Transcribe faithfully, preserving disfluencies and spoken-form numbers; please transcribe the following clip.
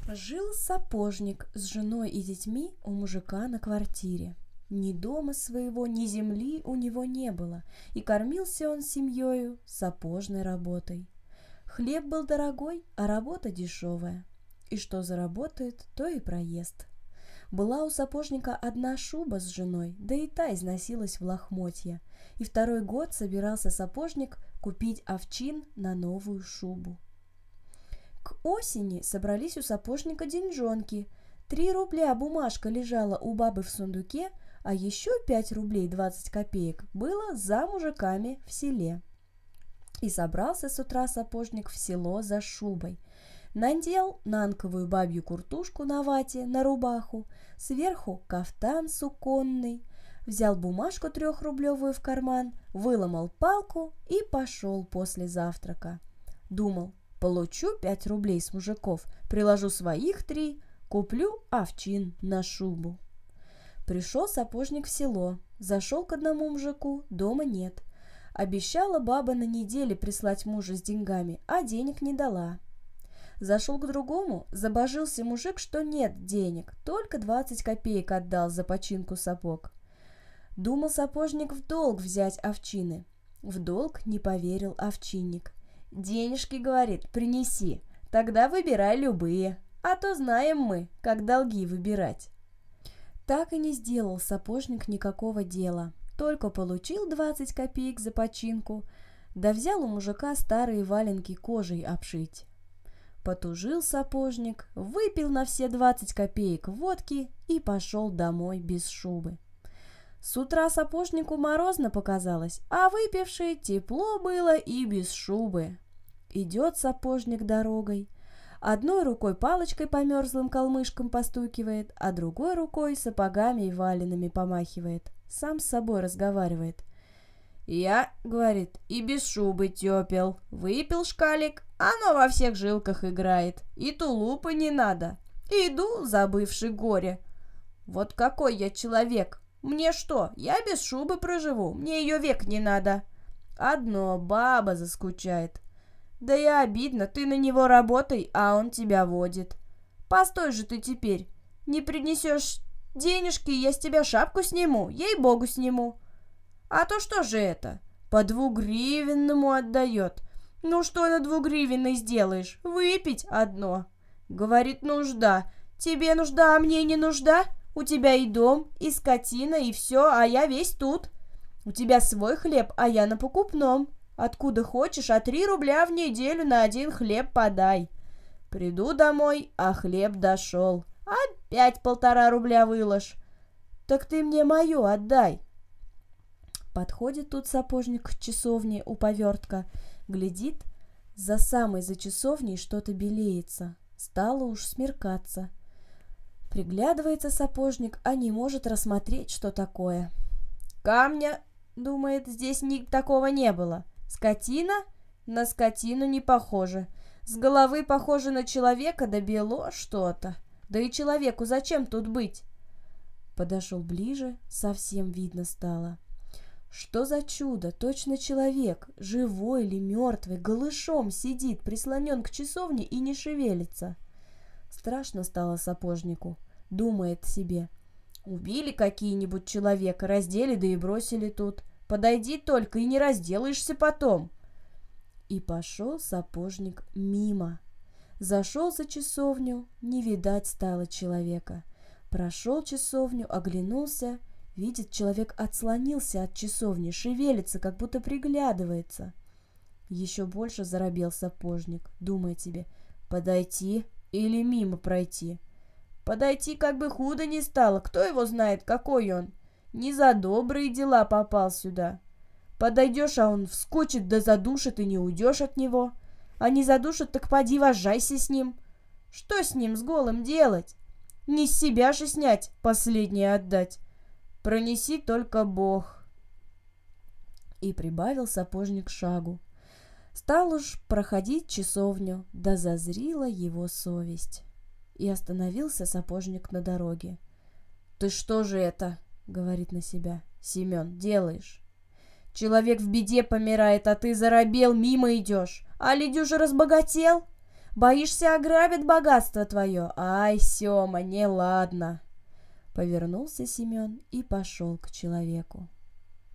Жил сапожник с женой и детьми у мужика на квартире. Ни дома своего, ни земли у него не было, и кормился он семьёю сапожной работой. Хлеб был дорогой, а работа дешевая. И что заработает, то и проест. Была у сапожника одна шуба с женой, да и та износилась в лохмотья. И второй год собирался сапожник купить овчин на новую шубу. К осени собрались у сапожника деньжонки. Три рубля бумажка лежала у бабы в сундуке, а еще пять рублей двадцать копеек было за мужиками в селе. И собрался с утра сапожник в село за шубой. Надел нанковую бабью куртушку на вате, на рубаху, сверху кафтан суконный, взял бумажку трехрублевую в карман, выломал палку и пошел после завтрака. Думал: получу пять рублей с мужиков, приложу своих три, куплю овчин на шубу. Пришел сапожник в село, зашел к одному мужику, дома нет. Обещала баба на неделе прислать мужа с деньгами, а денег не дала. Зашел к другому, забожился мужик, что нет денег, только двадцать копеек отдал за починку сапог. Думал сапожник в долг взять овчины. В долг не поверил овчинник. «Денежки, — говорит, — принеси, тогда выбирай любые, а то знаем мы, как долги выбирать». Так и не сделал сапожник никакого дела, только получил двадцать копеек за починку, да взял у мужика старые валенки кожей обшить. Потужил сапожник, выпил на все двадцать копеек водки и пошел домой без шубы. С утра сапожнику морозно показалось, а выпивший тепло было и без шубы. Идет сапожник дорогой, одной рукой палочкой по мерзлым калмышкам постукивает, а другой рукой сапогами и валенами помахивает, сам с собой разговаривает. «Я, — говорит, — и без шубы тепел, выпил шкалик, оно во всех жилках играет, и тулупа не надо. Иду, забывши горе. Вот какой я человек! Мне что, я без шубы проживу, мне ее век не надо. Одно баба заскучает. Да и обидно, ты на него работай, а он тебя водит. Постой же ты теперь, не принесешь денежки, я с тебя шапку сниму, ей-богу сниму. А то что же это? По двугривенному отдает. Ну что на двугривенной сделаешь? Выпить одно. Говорит, нужда. Тебе нужда, а мне не нужда? У тебя и дом, и скотина, и все, а я весь тут. У тебя свой хлеб, а я на покупном. Откуда хочешь, а три рубля в неделю на один хлеб подай. Приду домой, а хлеб дошел. Опять полтора рубля выложь. Так ты мне мое отдай. Подходит тут сапожник к часовне у повертка, глядит, за самой за часовней что-то белеется. Стало уж смеркаться. Приглядывается сапожник, а не может рассмотреть, что такое. Камня, думает, здесь ни такого не было. Скотина? На скотину не похоже. С головы похоже на человека, да бело что-то. Да и человеку зачем тут быть? Подошел ближе, совсем видно стало. Что за чудо? Точно человек, живой или мертвый, голышом сидит, прислонен к часовне и не шевелится. Страшно стало сапожнику. Думает себе: убили какие-нибудь человека, раздели да и бросили тут. Подойди только и не разделаешься потом. И пошел сапожник мимо. Зашел за часовню, не видать стало человека. Прошел часовню, оглянулся. Видит, человек отслонился от часовни, шевелится, как будто приглядывается. Еще больше заробел сапожник, думает себе: подойти или мимо пройти. Подойти как бы худо не стало, кто его знает, какой он. Не за добрые дела попал сюда. Подойдешь, а он вскочит да задушит, и не уйдешь от него. А не задушит, так поди вожайся с ним. Что с ним, с голым, делать? Не с себя же снять, последнее отдать. Пронеси только Бог. И прибавил сапожник шагу. Стал уж проходить часовню, да зазрила его совесть. И остановился сапожник на дороге. «Ты что же это, — говорит на себя Семен, — делаешь? Человек в беде помирает, а ты заробел, мимо идешь. А ли дюже разбогател? Боишься, ограбит богатство твое? Ай, Сема, неладно!» Повернулся Семен и пошел к человеку.